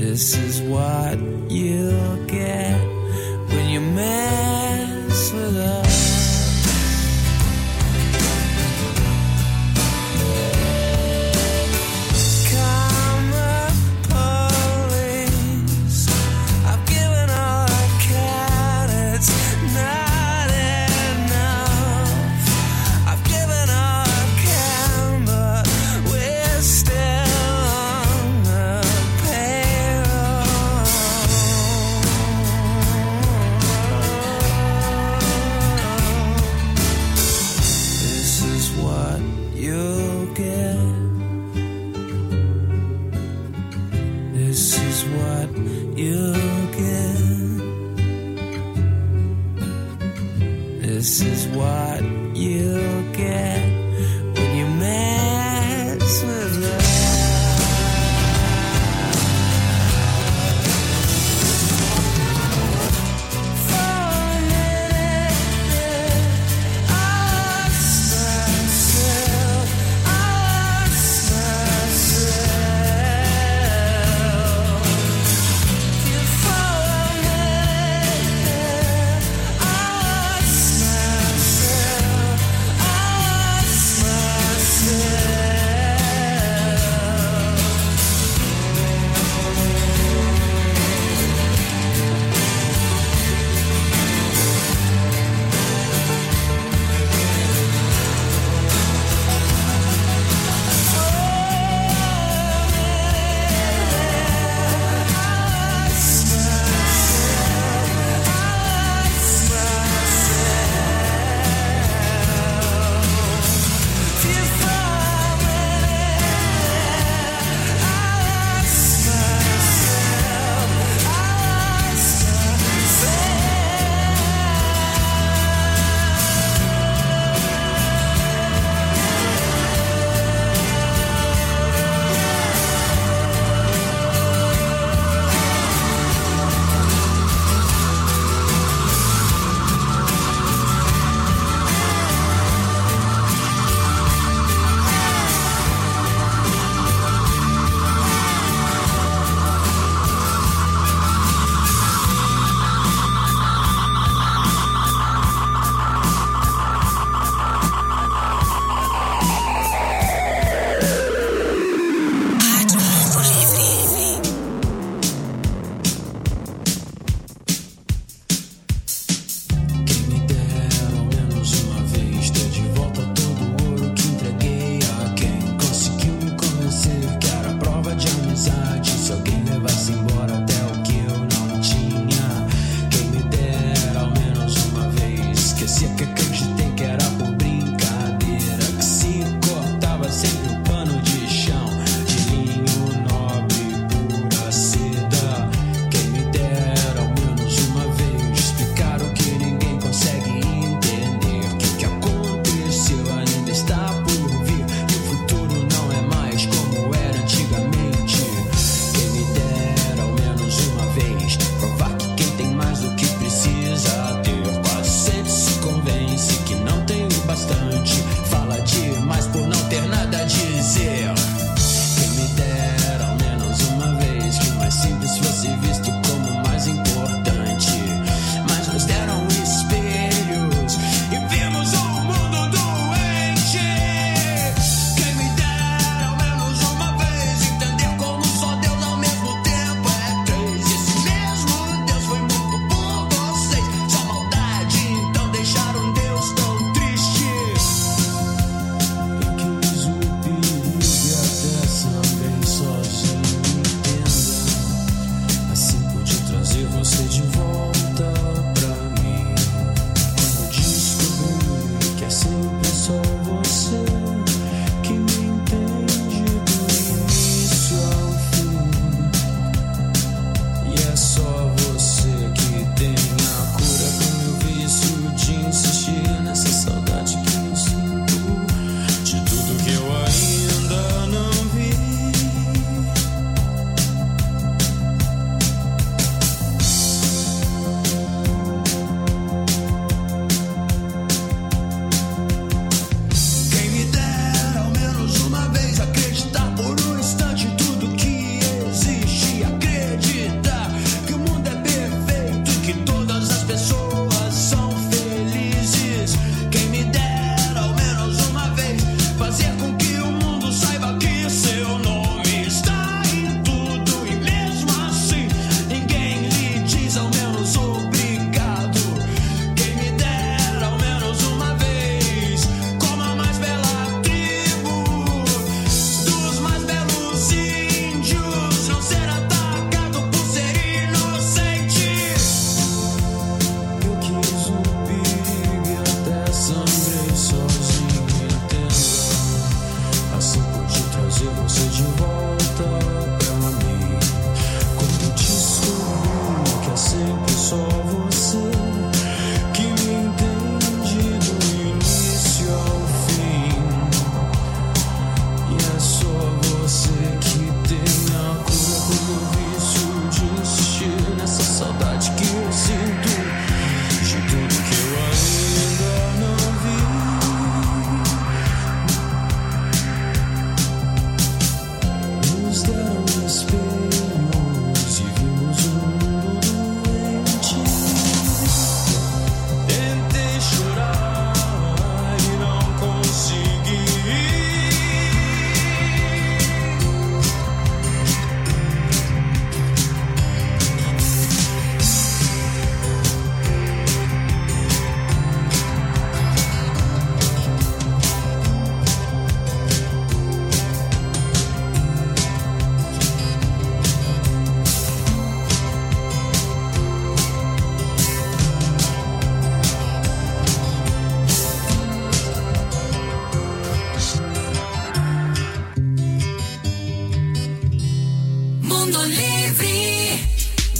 This is what you'll get when you mess with us. This is what you'll get when you mess with us. Livre.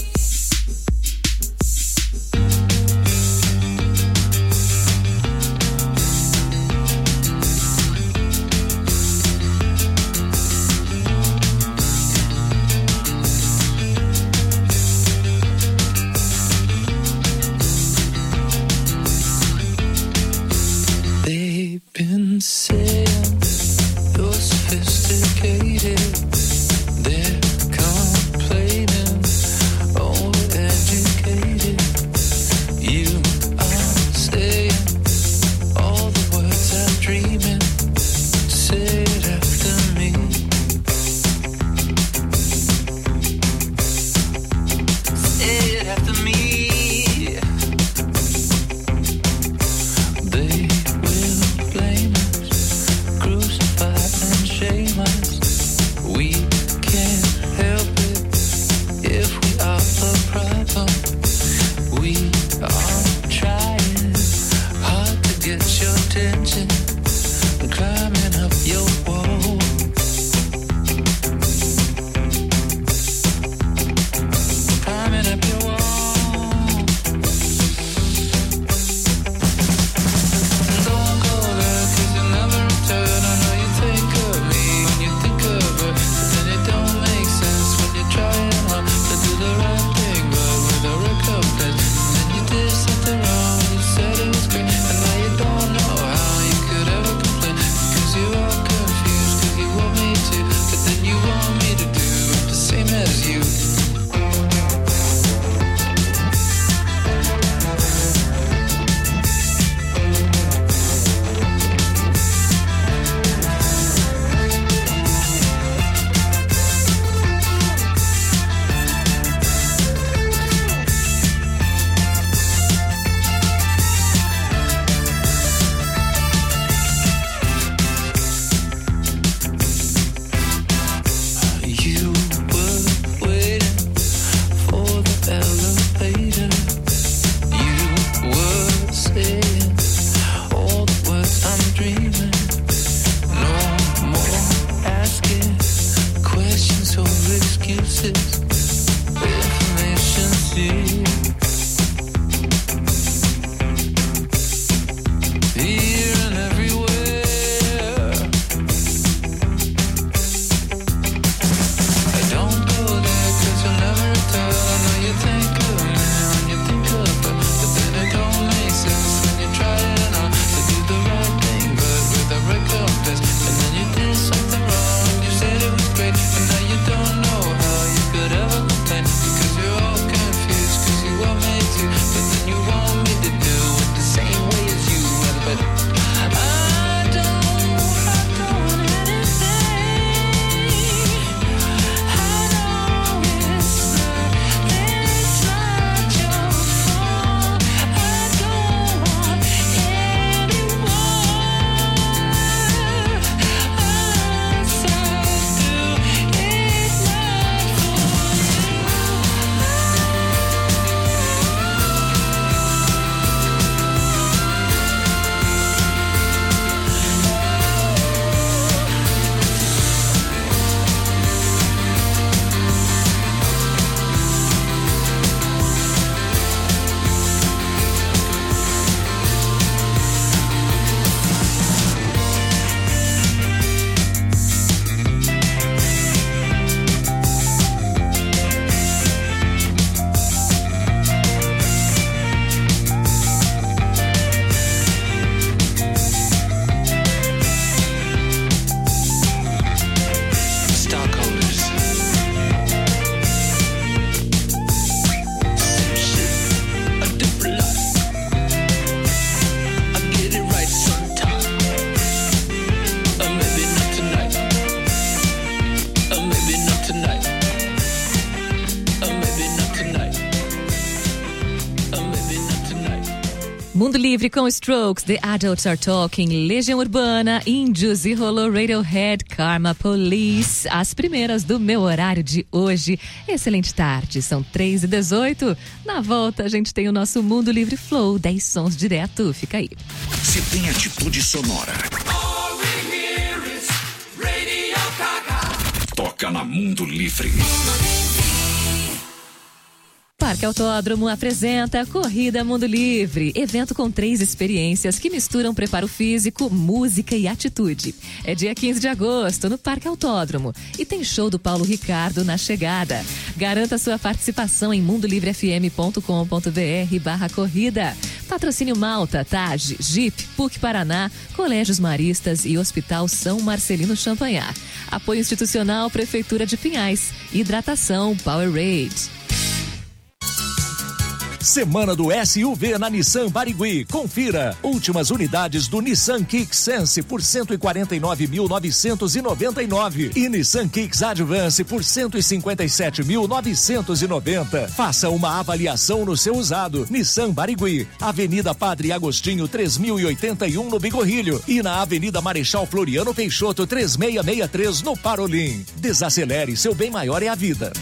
They've been saying you're sophisticated. They're complaining, overeducated. You are saying all the words I'm dreaming. Say it after me. Say it after me. They will blame us, crucify and shame us. We can't help it if we are the problem. We are trying hard to get your attention, climbing up your wall. Climbing up your wall. Don't go there 'cause you'll never return. I know you think of me when you think of her, but then it don't make sense when you're trying hard to do the right thing, but with a recompense. And then you did something wrong and you said it was great, and now you don't know how you could ever complain because you're all confused 'cause you want me to, but then you want me to do the same as you. You were waiting for the elevator. You were saying all the words I'm dreaming. No more asking questions or excuses. Information's here. Here and everywhere. Don't go there 'cause you'll never return. I know you think of me when you think of her, but then it don't make sense when you're trying hard to do the right thing, but with a recompense. And then you did something wrong, you said it was great, and now you don't know how you could ever complain because you're all confused 'cause you want me to, but then you want me to do it the same way as you. But I don't anything. I know it's not your fault. I don't want anyone else to do it not for stockholders. Same shit, a different life. I get it right sometime. Maybe not tonight. Maybe not tonight. Maybe not tonight. Maybe not tonight. Mundo Livre com Strokes, The Adults Are Talking, Legião Urbana, Índios e rolou Radiohead, Karma Police, as primeiras do meu horário de hoje. Excelente tarde, são 3h18. Na volta a gente tem o nosso Mundo Livre Flow, 10 sons direto, fica aí. Se tem atitude sonora, toca na Mundo Livre. Parque Autódromo apresenta Corrida Mundo Livre, evento com 3 experiências que misturam preparo físico, música e atitude. É dia 15 de agosto, no Parque Autódromo, e tem show do Paulo Ricardo na chegada. Garanta sua participação em mundolivrefm.com.br/corrida. Patrocínio Malta, TAG, Jeep, PUC Paraná, Colégios Maristas e Hospital São Marcelino Champagnat. Apoio institucional Prefeitura de Pinhais. Hidratação Powerade. Semana do SUV na Nissan Barigui. Confira. Últimas unidades do Nissan Kicks Sense por 149.999 e Nissan Kicks Advance por 157.990. Faça uma avaliação no seu usado. Nissan Barigui, Avenida Padre Agostinho 3081 no Bigorrilho e na Avenida Marechal Floriano Peixoto 3663 no Parolim. Desacelere, seu bem maior é a vida.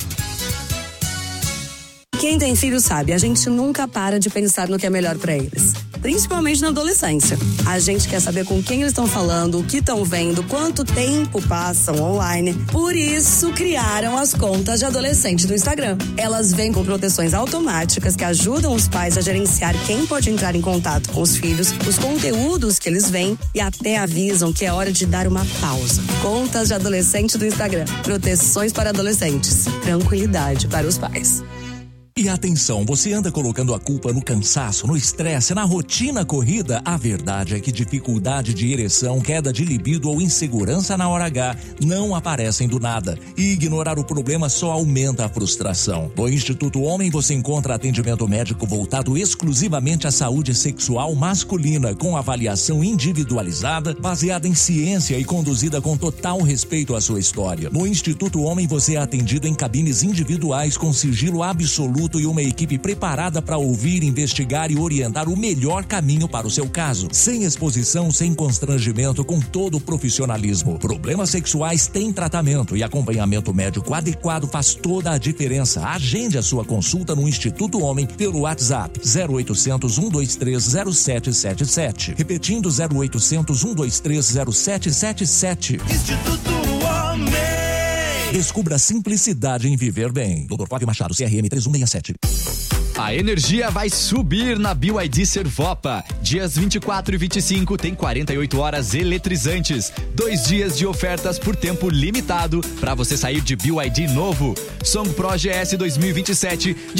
Quem tem filho sabe, a gente nunca para de pensar no que é melhor para eles. Principalmente na adolescência. A gente quer saber com quem eles estão falando, o que estão vendo, quanto tempo passam online. Por isso, criaram as contas de adolescente do Instagram. Elas vêm com proteções automáticas que ajudam os pais a gerenciar quem pode entrar em contato com os filhos, os conteúdos que eles veem e até avisam que é hora de dar uma pausa. Contas de adolescente do Instagram. Proteções para adolescentes. Tranquilidade para os pais. E atenção, você anda colocando a culpa no cansaço, no estresse, na rotina corrida? A verdade é que dificuldade de ereção, queda de libido ou insegurança na hora H não aparecem do nada. E ignorar o problema só aumenta a frustração. No Instituto Homem você encontra atendimento médico voltado exclusivamente à saúde sexual masculina, com avaliação individualizada, baseada em ciência e conduzida com total respeito à sua história. No Instituto Homem você é atendido em cabines individuais com sigilo absoluto e uma equipe preparada para ouvir, investigar e orientar o melhor caminho para o seu caso. Sem exposição, sem constrangimento, com todo o profissionalismo. Problemas sexuais têm tratamento e acompanhamento médico adequado faz toda a diferença. Agende a sua consulta no Instituto Homem pelo WhatsApp 0800 123 0777. Repetindo 0800 123 0777. Instituto Homem. Descubra a simplicidade em viver bem. Dr. Flávio Machado, CRM 3167. A energia vai subir na BYD Servopa. Dias 24 e 25 tem 48 horas eletrizantes. 2 dias de ofertas por tempo limitado para você sair de BYD novo. Song Pro GS 2027 de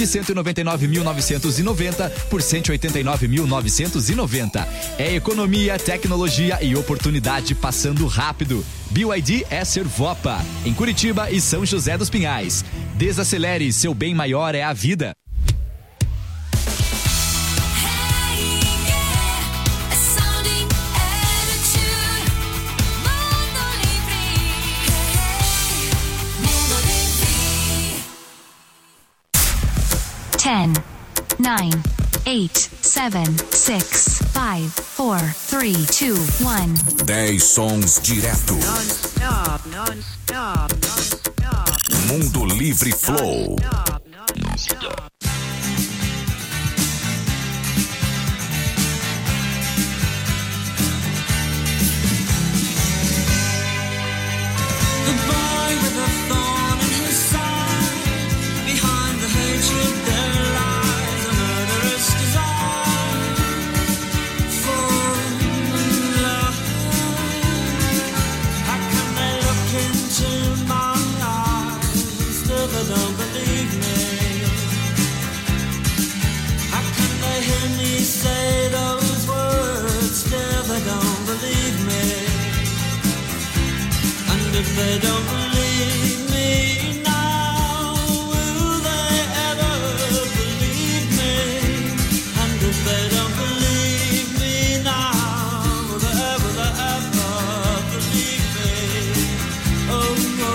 199.990 por 189.990. É economia, tecnologia e oportunidade passando rápido. BYD é Servopa, em Curitiba e São José dos Pinhais. Desacelere, seu bem maior é a vida. Ten, 9, 8, 7, 6, 5, 4, 3, 2, 1. 10 sons direto. Non-stop, non-stop, non-stop. Mundo Livre Flow. Non-stop. The boy with a thorn in his side, behind the hatred there lies a murderous desire for love. How can they look into my eyes and still they don't believe me? How can they hear me say those words, still they don't believe me? If they don't believe me now, will they ever believe me? And if they don't believe me now, will they ever believe me? Oh, no.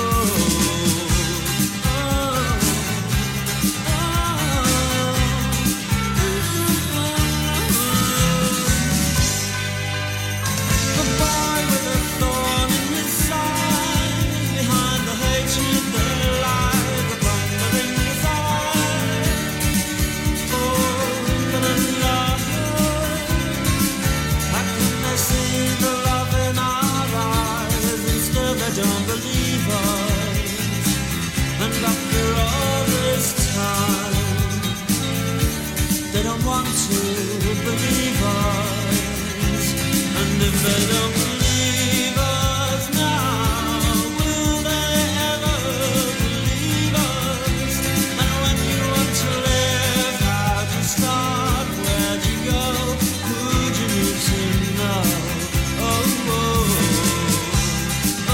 The boy with a thorn in his side, behind they don't believe us now, will they ever believe us? And when you want to live, how'd you start? Where'd you go? Who'd you meet to know? Oh, oh, oh,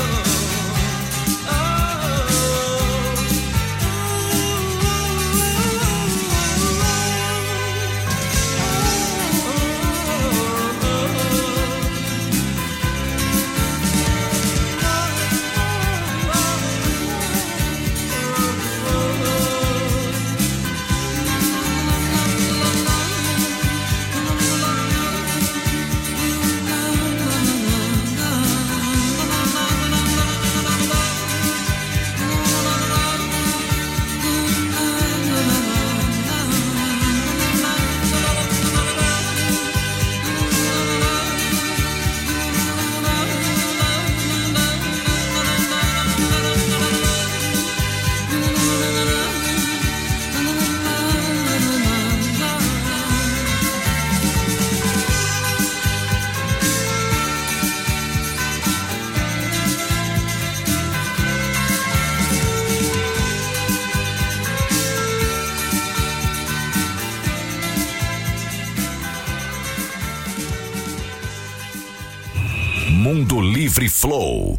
Mundo Livre Flow.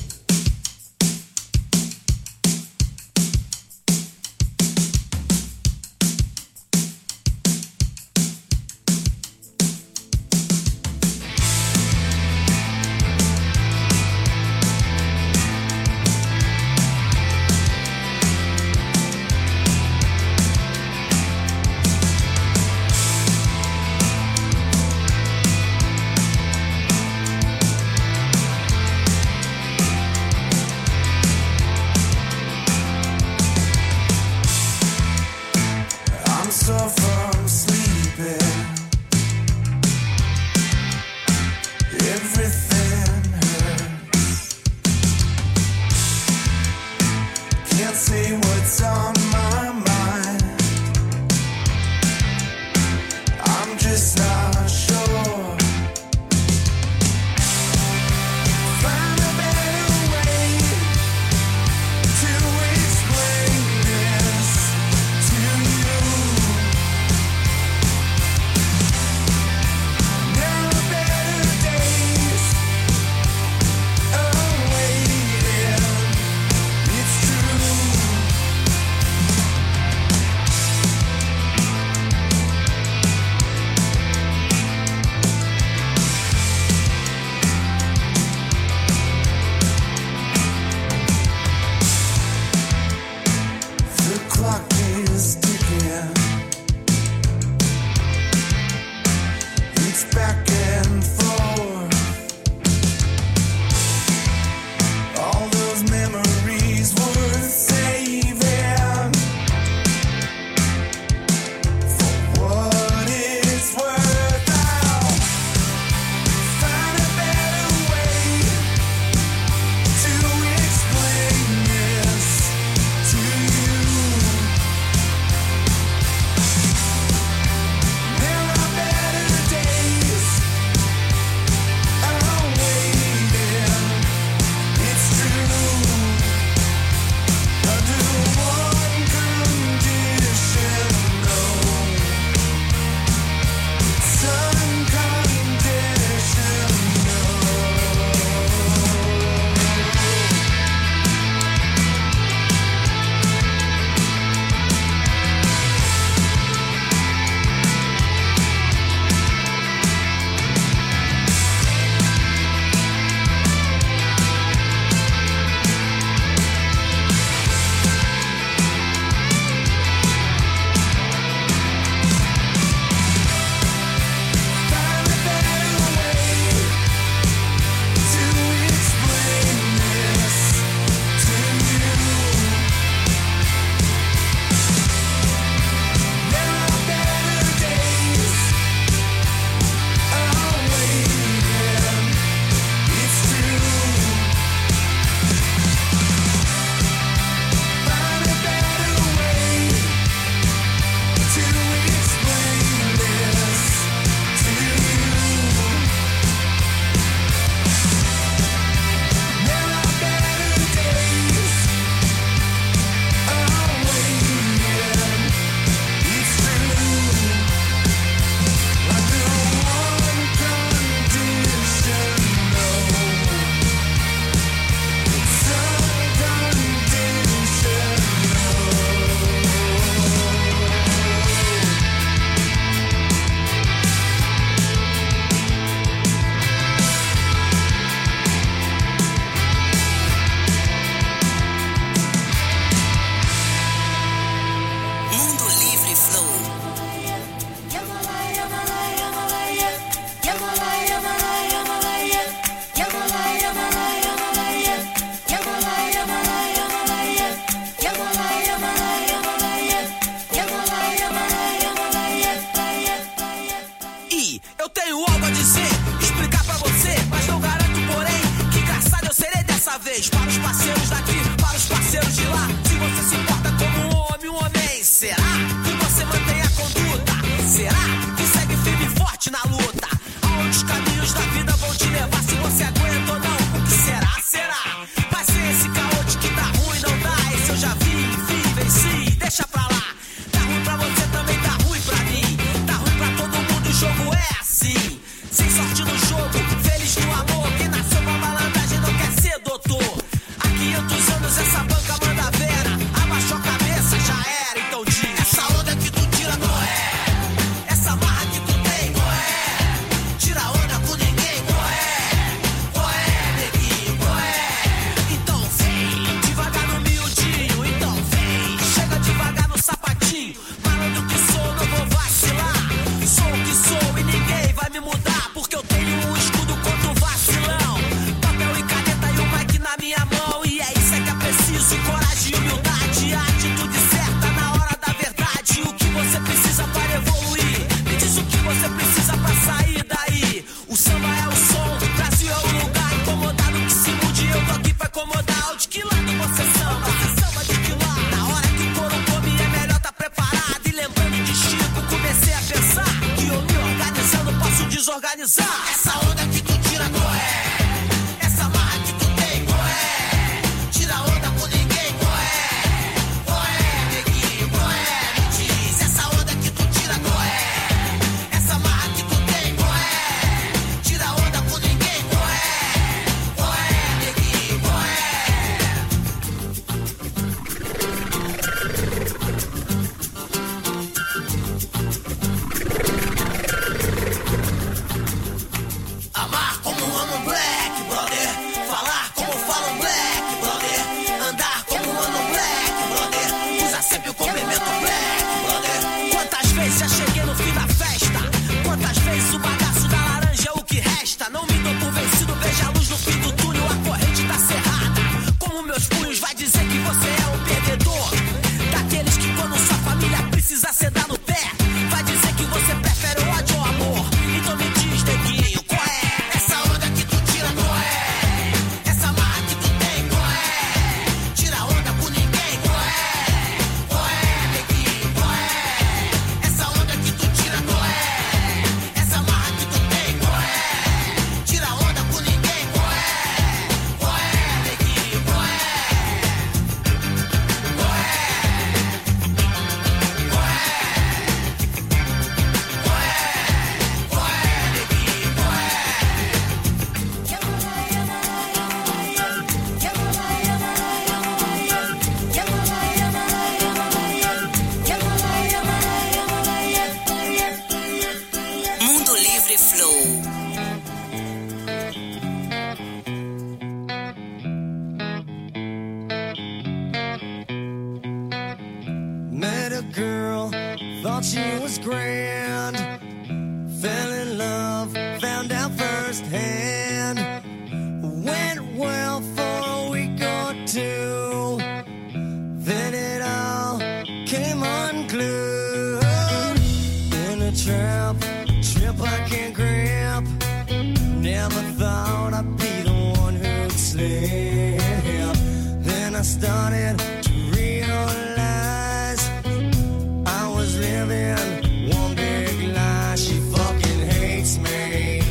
Met a girl, thought she was grand. Fell in love, found out firsthand. Went well for a week or two. Then it all came unglued. In a trap I can't grab. Never thought I'd be the one who'd slip. Then I started to realize I was living one big lie. She fucking hates me.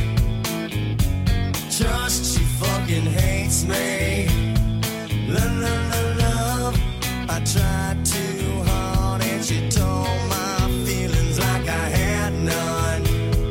Just she fucking hates me. Love. I tried too hard and she told my feelings like I had none.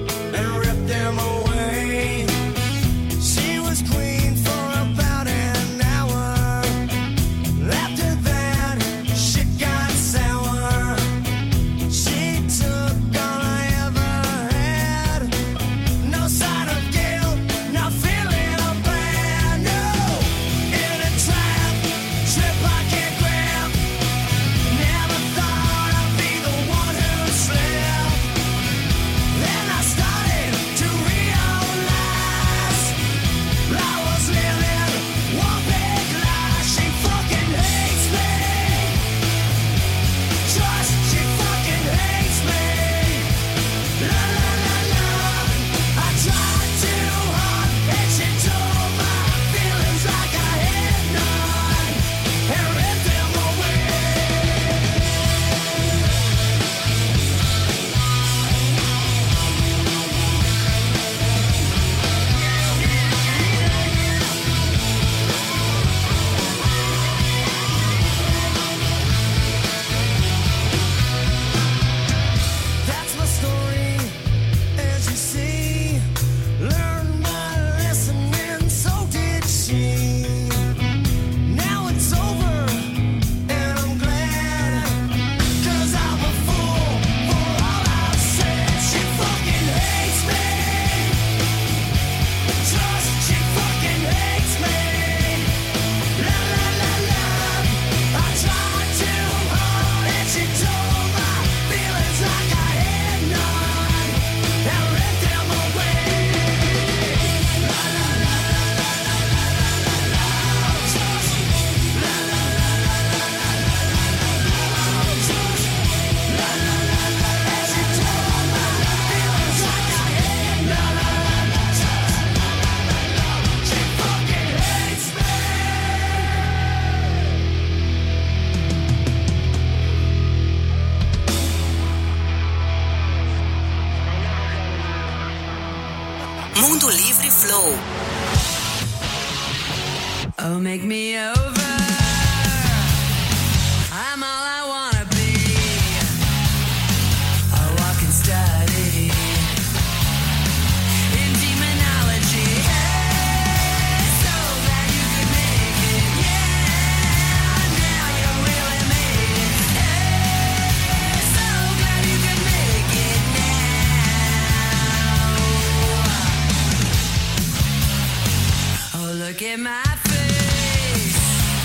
Mundo Livre Flow. Oh, make me over. I'm all I wanna be. A walking study in demonology. Hey, so glad you could make it. Yeah, now you really made it. Hey, so glad you could make it now. Oh, look at my face.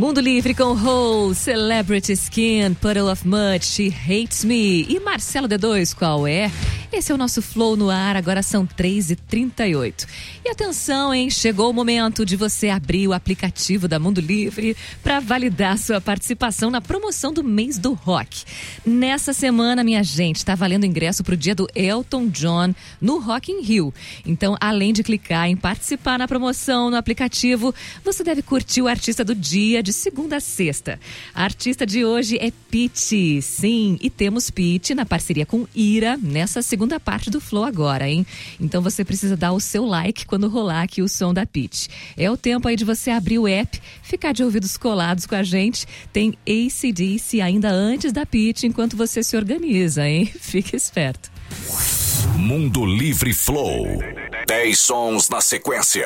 Mundo Livre com Hole, Celebrity Skin, Puddle of Mud, She Hates Me e Marcelo D2, qual é? Esse é o nosso Flow no ar, agora são 3h38. E atenção, hein? Chegou o momento de você abrir o aplicativo da Mundo Livre para validar sua participação na promoção do mês do rock. Nessa semana, minha gente, está valendo ingresso para o dia do Elton John no Rock in Rio. Então, além de clicar em participar na promoção no aplicativo, você deve curtir o artista do dia de segunda a sexta. A artista de hoje é Pitty. Sim, e temos Pitty na parceria com Ira nessa segunda parte do Flow agora, hein? Então você precisa dar o seu like quando rolar aqui o som da Pitty. É o tempo aí de você abrir o app, ficar de ouvidos colados com a gente. Tem AC/DC ainda antes da Pitty, enquanto você se organiza, hein? Fique esperto. Mundo Livre Flow. 10 sons na sequência.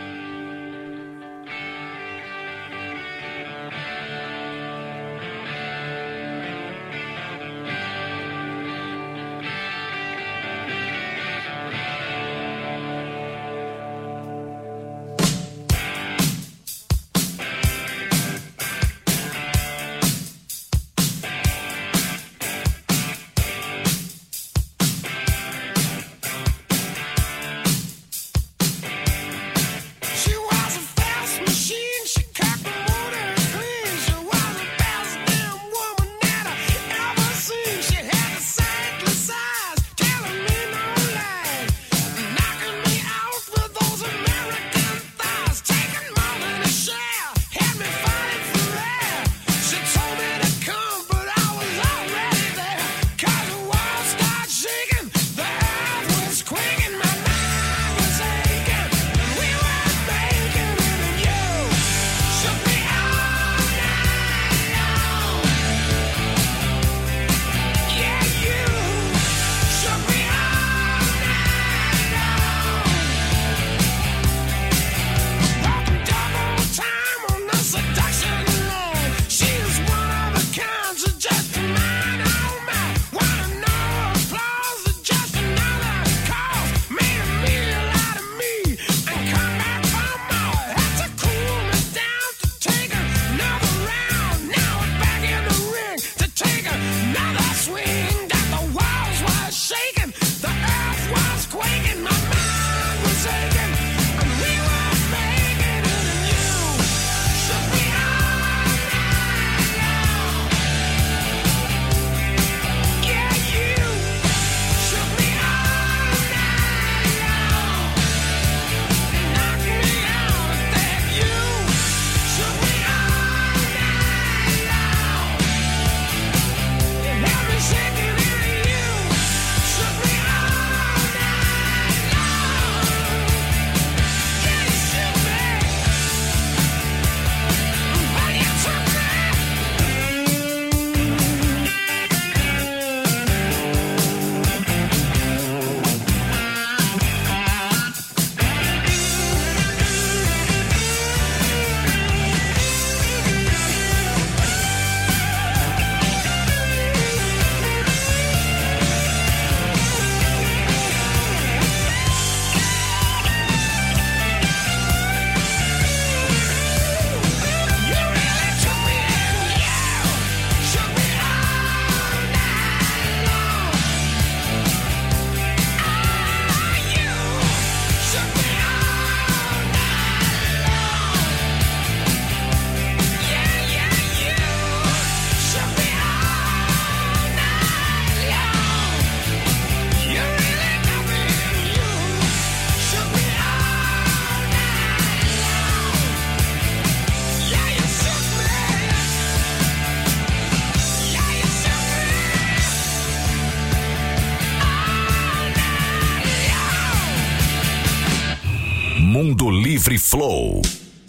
Mundo Livre Flow.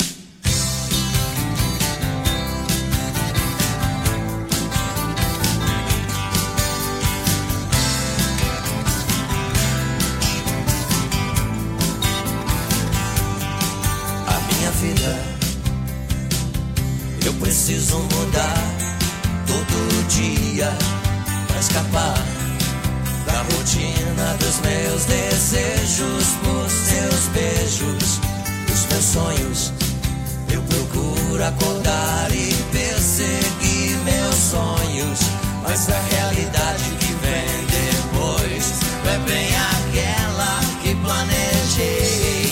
A minha vida eu preciso mudar todo dia pra escapar da rotina dos meus desejos, por seus beijos, os meus sonhos. Eu procuro procuro acordar e perseguir meus sonhos, mas a realidade que vem depois não é bem aquela que planejei.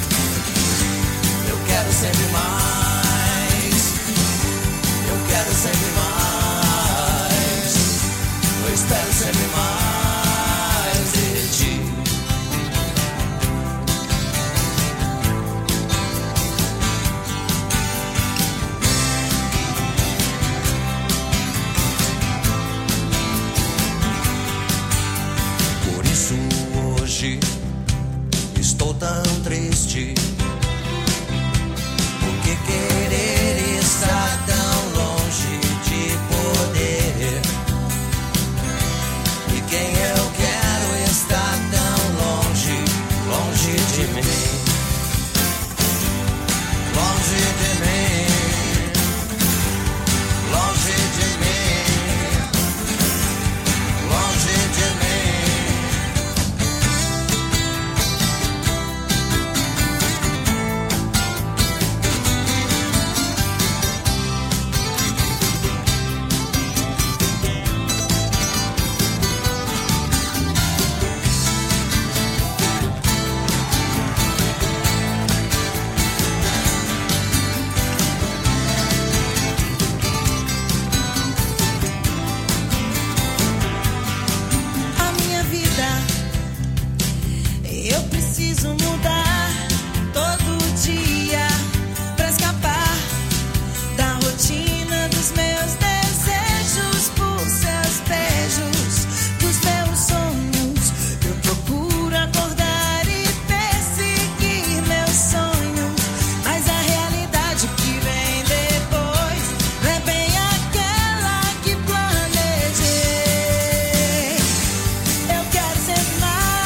Eu quero sempre mais, eu quero sempre mais, eu espero sempre mais de ti. Por isso hoje estou tão triste, porque querer estar tão longe de poder, e quem eu quero está tão longe, longe de mim, longe de mim, longe de mim, longe de mim. A minha vida, eu preciso mudar todo dia pra escapar da rotina dos meus desejos, por seus beijos, dos meus sonhos. Eu procuro acordar e perseguir meus sonhos, mas a realidade que vem depois não é bem aquela que planejei. Eu quero sempre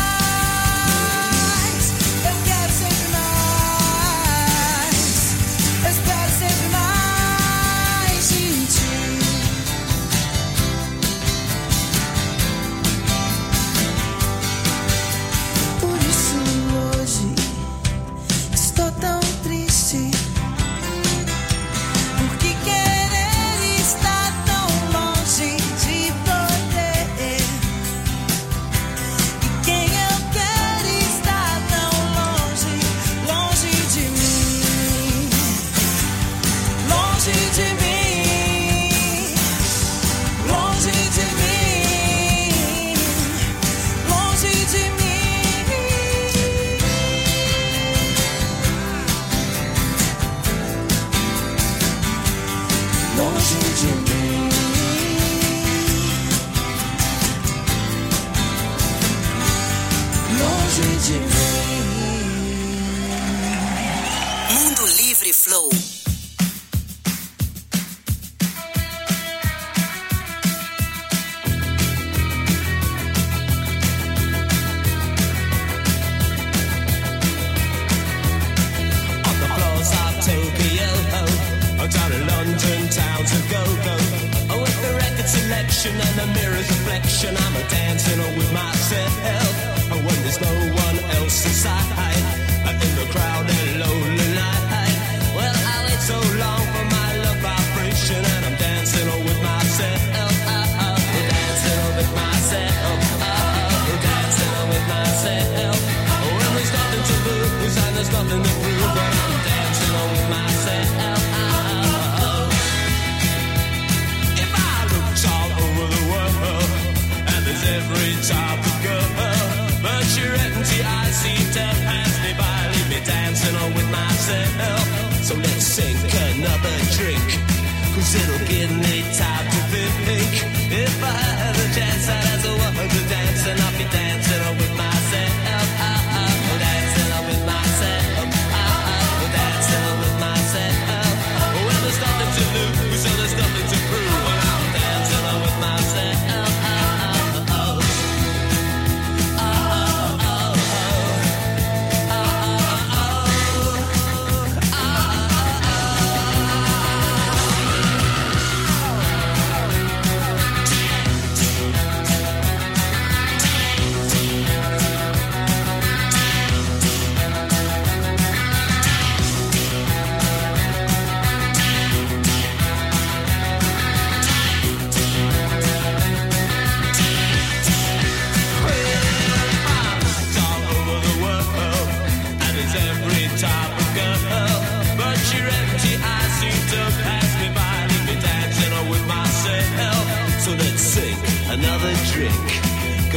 mais, eu quero sempre mais, eu espero sempre mais de ti. Por isso hoje estou tão triste, porque querer estar tão longe de poder, e quem eu quero está tão longe, longe de mim, longe de mim, longe de mim, longe de mim. Longe de mim, longe de mim. Mundo Livre Flow. On the floors of Tokyo, down in London town to go. With the record selection and the mirror's reflection, I'm a dancing with myself. When there's no one else inside, in the crowded lonely night. Well, I wait so long for my love vibration, and I'm dancing with myself. Dancing with myself. Dancing with myself. When there's nothing to lose and there's nothing to prove, but I'm dancing with myself. If I looked all over the world, and there's every type of girl, but you're empty, I see to pass me by, leave me dancing with myself. So let's sink another drink, 'cause it'll give me time to think. If I had a chance, I'd ask a woman to dance, and I'll be dancing with myself. Dancing with myself. Dancing with myself. Well, there's nothing to lose, so there's nothing to prove, but I'm dancing with myself.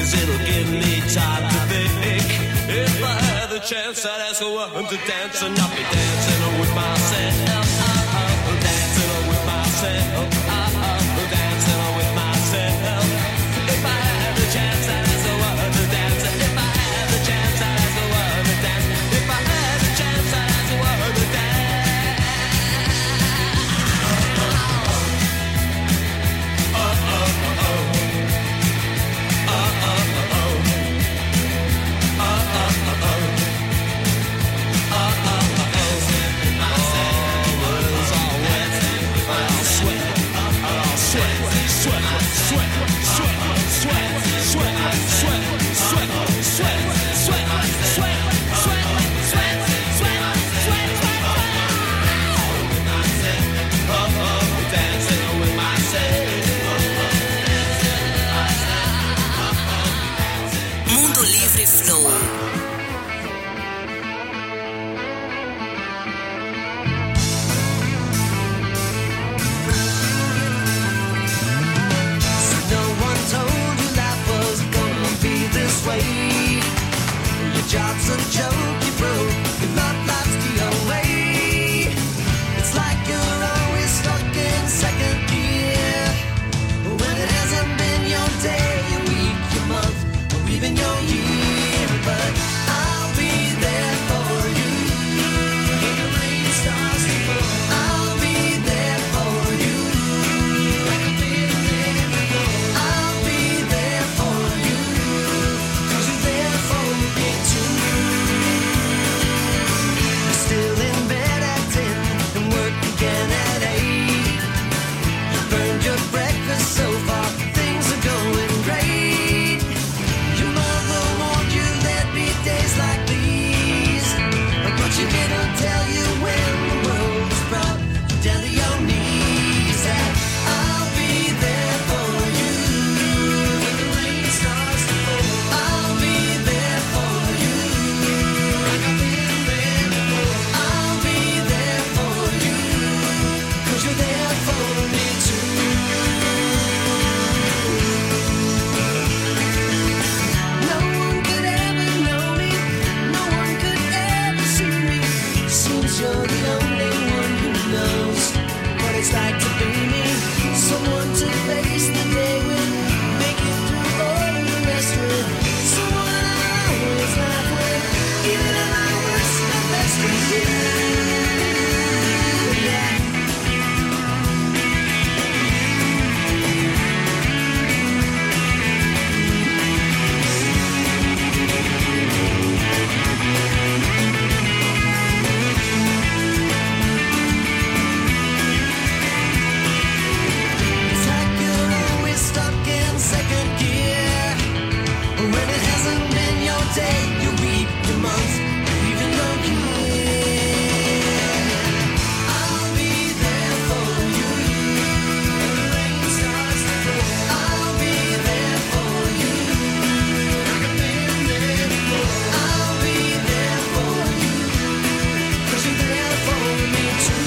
'cause it'll give me time to think. If I had the chance, I'd ask a woman to dance and not be dancing with myself. Dancing with myself. Dancing with myself. If I had the chance, I'd ask a woman to dance. If I had the chance, I'd ask a woman to dance. If I had the chance, I'd ask a woman to dance. Mundo Livre Flow. No one told you life was gonna be this way. Your job's a joke, you broke. Your love life's the away. It's like you're always stuck in second gear. When it hasn't been your day, your week, your month, or even your year. But I'll be there for you. When the rain starts to fall, I'll be there for you. Like I've been there before. I'll be there for you. 'Cause you're there for me too. You're still in bed at 10 and work again at 8. You burned your breakfast so far, things are going great. Your mother warned you there'd be days like these, but she didn't tell you when the world was brought down to your knees. That I'll be there for you when the rain starts to fall. I'll be there for you like I've been there before. I'll be there for you 'cause you're there for me too. No one could ever know me, no one could ever see me. Seems you're the only one who knows what it's like to be me. Someone to face the day with, make it through all the rest with. Someone I always laugh with, even at my worst and best with you. Yeah. It's like you're always stuck in second gear. When it hasn't been your day, your week, your month, or even your year. I'll be there for you when the rain starts to fall. I'll be there for you like I've been there before. I'll be there for you 'cause you're there for me too.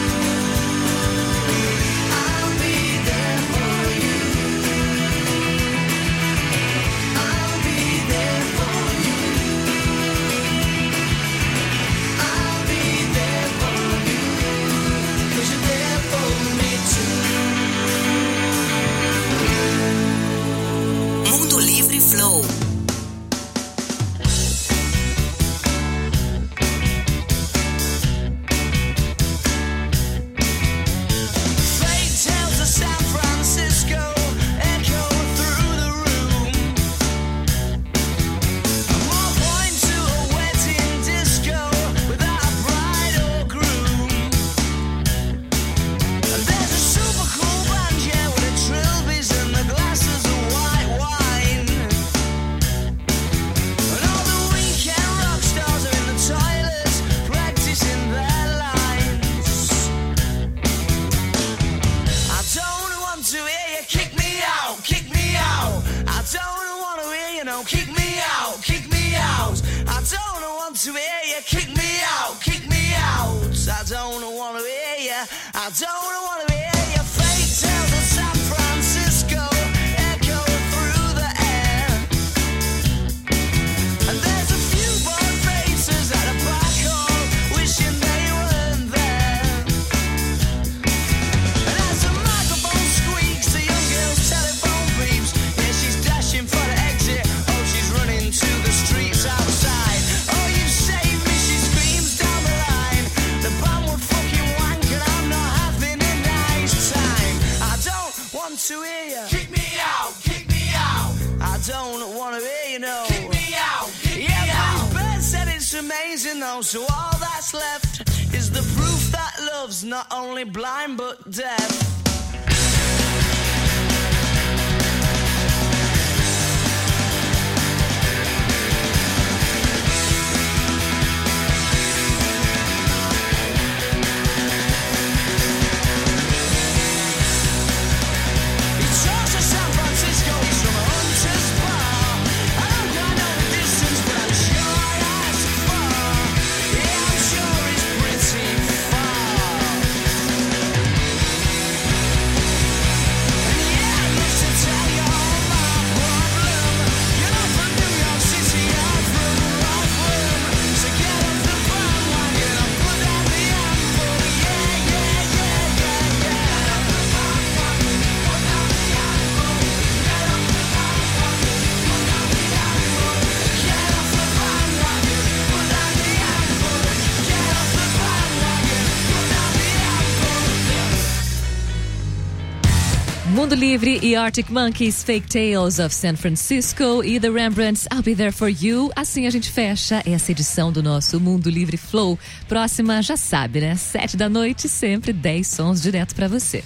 I'll be there for you. I'll be there for you. I'll be there for you 'cause you're there for me too. Mundo Livre Flow. Fate tells of San Francisco echo through the room. More point to a wedding disco without a bride or groom. And there's a super cool band, yeah, with the trilbies and the glasses of white wine. And all the weekend rock stars are in the toilets practicing their lines. I don't want to hear you kick me out, kick me out. I don't want to hear you no kick me out, kick me out. I don't want to hear you kick me out, kick me out. I don't want to hear you, I don't want to hear you. Fate tells of San Francisco echo through the air. want to hear you. Kick me out, kick me out. I don't want to hear you, no. Kick me out, kick me out. But Bird said it's amazing though, so all that's left is the proof that love's not only blind but deaf. Mundo Livre e Arctic Monkeys, Fake Tales of San Francisco e The Rembrandts, I'll Be There For You. Assim a gente fecha essa edição do nosso Mundo Livre Flow. Próxima, já sabe, né? 7 da noite, sempre 10 sons direto pra você.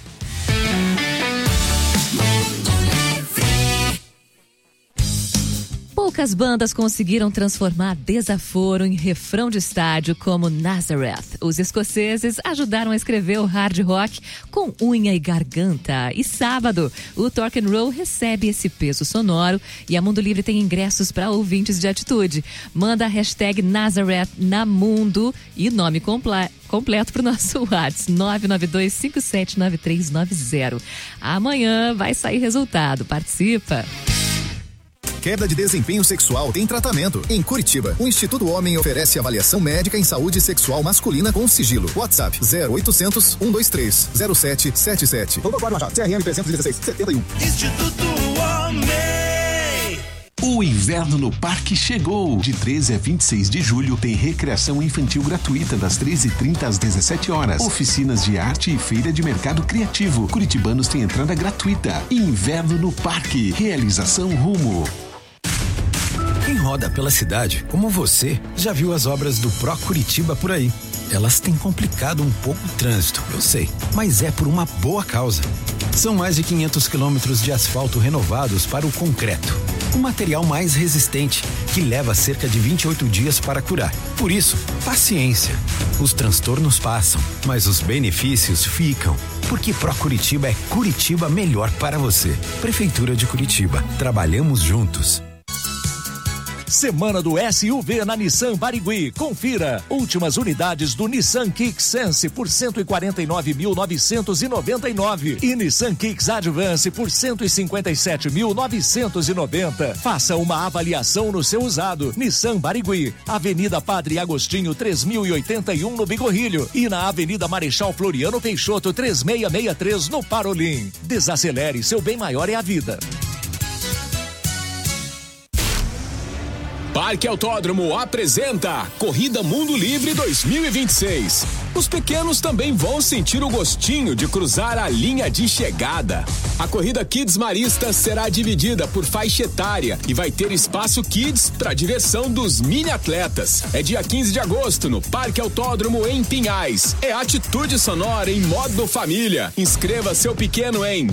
Poucas bandas conseguiram transformar desaforo em refrão de estádio como Nazareth. Os escoceses ajudaram a escrever o hard rock com unha e garganta. E sábado, o Torque and Roll recebe esse peso sonoro e a Mundo Livre tem ingressos para ouvintes de atitude. Manda a hashtag Nazareth na Mundo e nome completo pro nosso WhatsApp 992579390. Amanhã vai sair resultado. Participa! Queda de desempenho sexual tem tratamento. Em Curitiba, o Instituto Homem oferece avaliação médica em saúde sexual masculina com sigilo. WhatsApp 0800 123 0777. CRM 316 71. Instituto Homem. O inverno no parque chegou. De 13 a 26 de julho tem recreação infantil gratuita das 13h30 às 17 horas. Oficinas de arte e feira de mercado criativo. Curitibanos têm entrada gratuita. Inverno no parque. Realização Rumo. Quem roda pela cidade, como você, já viu as obras do Pro Curitiba por aí. Elas têm complicado um pouco o trânsito, eu sei, mas é por uma boa causa. São mais de 500 quilômetros de asfalto renovados para o concreto. O material mais resistente, que leva cerca de 28 dias para curar. Por isso, paciência. Os transtornos passam, mas os benefícios ficam. Porque Pro Curitiba é Curitiba melhor para você. Prefeitura de Curitiba. Trabalhamos juntos. Semana do SUV na Nissan Barigui. Confira. Últimas unidades do Nissan Kicks Sense por 149.999 e Nissan Kicks Advance por 157.990. Faça uma avaliação no seu usado. Nissan Barigui, Avenida Padre Agostinho 3081 no Bigorrilho e na Avenida Marechal Floriano Peixoto 3663 no Parolim. Desacelere, seu bem maior é a vida. Parque Autódromo apresenta Corrida Mundo Livre 2026. Os pequenos também vão sentir o gostinho de cruzar a linha de chegada. A corrida Kids Marista será dividida por faixa etária e vai ter espaço Kids para diversão dos mini atletas. É dia 15 de agosto no Parque Autódromo em Pinhais. É atitude sonora em modo família. Inscreva seu pequeno em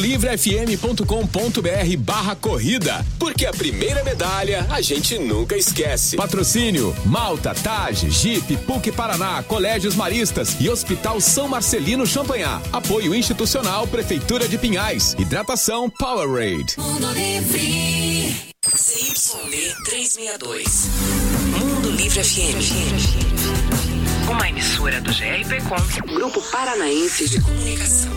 mundolivrefm.com.br/corrida, porque a primeira medalha a gente nunca esquece. Patrocínio Malta, Taj, Jeep, PUC Paraná, Colégios Maristas e Hospital São Marcelino Champanhar. Apoio institucional Prefeitura de Pinhais. Hidratação Powerade. Mundo Livre. CYD 362. Mundo Livre FM. Uma emissora do GRPcom, Grupo Paranaense de Comunicação.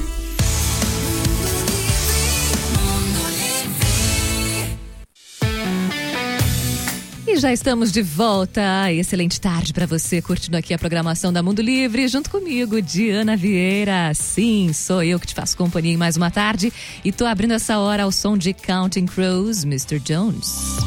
E já estamos de volta. Excelente tarde para você, curtindo aqui a programação da Mundo Livre, junto comigo, Diana Vieira. Sim, sou eu que te faço companhia em mais uma tarde e tô abrindo essa hora ao som de Counting Crows, Mr. Jones.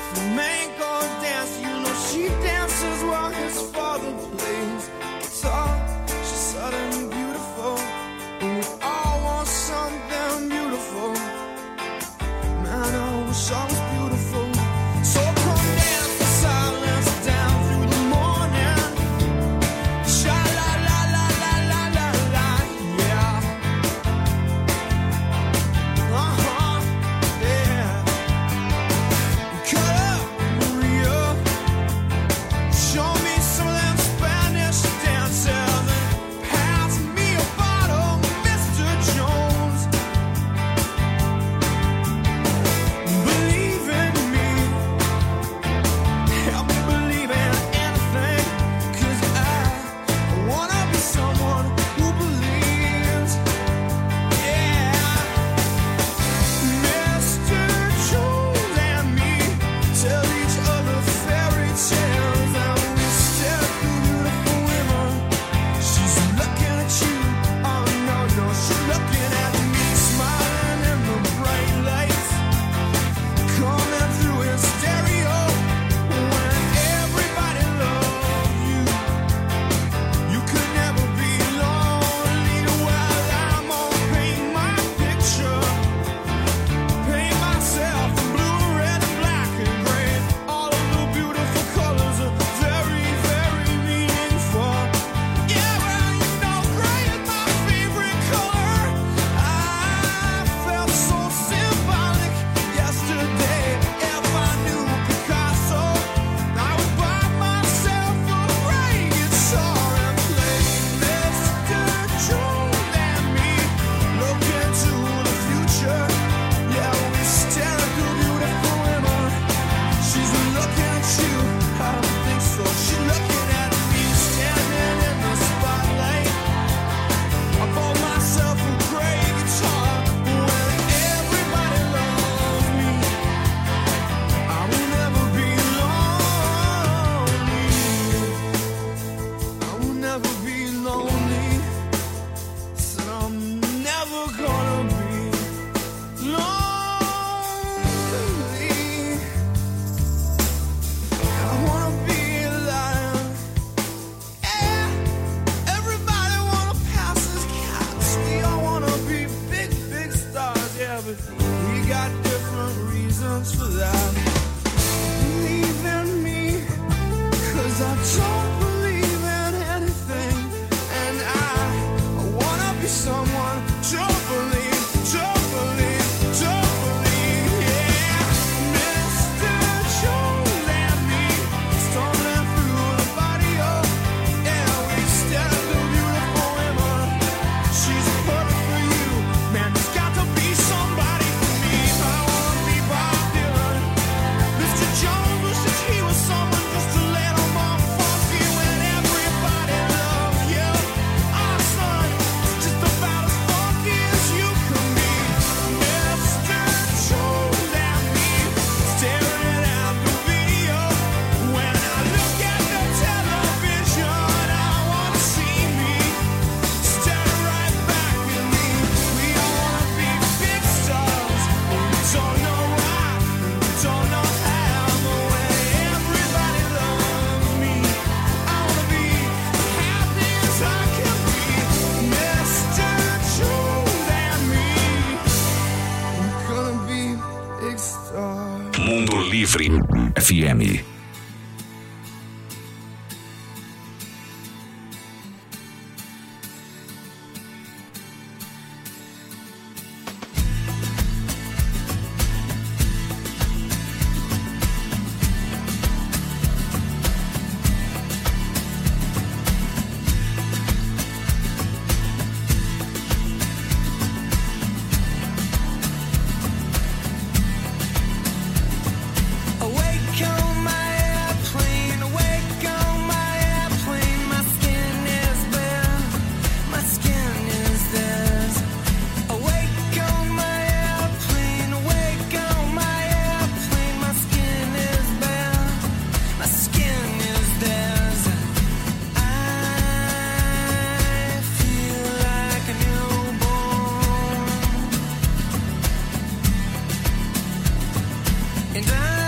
flamenco dance. You know she dances while his father plays guitar. She's suddenly beautiful, and we all want something beautiful. Man, I wish I was beautiful. So come dance the silence down through the morning. Sha la la la la la la la, yeah. Yeah. Cut up, Maria. Show me some of them Spanish dances. Pass me a bottle, Mr. Jones. Believe in me. Help me believe in anything. 'Cause I wanna be someone who believes. Yeah. Mr. Jones and me tell each other fairy tales, and we stare at the beautiful women. She's looking at you, oh no, no, she's looking at me, smiling in the bright lights, coming through in stereo. When everybody loves you, you could never be lonely. Well, I'm gonna paint my picture. Paint myself in blue, red, and black, and gray. All of the beautiful colors are very, very meaningful. Yeah, well, you know, gray is my favorite color. I felt so symbolic yesterday. If I knew Picasso, I would buy myself a gray guitar and play Mr. Jones and me. Look into the future. Yeah, we stare at the beautiful women. She's looking at you. I don't think so. She's looking at me, standing in the spotlight. I bought myself a gray guitar. When everybody loves me, I will never be lonely. I will never be lonely. Said I'm never gonna be lonely. I wanna be a lion. Yeah, everybody wanna pass as cats. We all wanna be big, big stars. Yeah, but we got different reasons for that. Believe in me, 'cause I don't believe in anything. And I wanna be someone. Don't believe, don't believe, don't believe. Yeah, Mr. Jones and me, stumbling through the barrio. Yeah, we stare at the beautiful women. She's perfect for you. Man, there's got to be somebody for me. I wanna be Bob Dylan. Mr. Jones wishes he was someone just to let him off funky when everybody loves you. Our son is just about as funky as you can be. Mr. Jones and me, staring at the video. When I look at the television, I wanna see me staring right back at me. We all wanna be big stars, but we don't know why, we don't know how. But when everybody loves me, I wanna be happy as I can be. Mr. Jones and me, we're gonna be big stars. Mundo Livre FM. Awake on my airplane, awake on my airplane. My skin is bare, my skin is theirs. Awake on my airplane, awake on my airplane. My skin is bare, my skin is theirs. I feel like a newborn, and I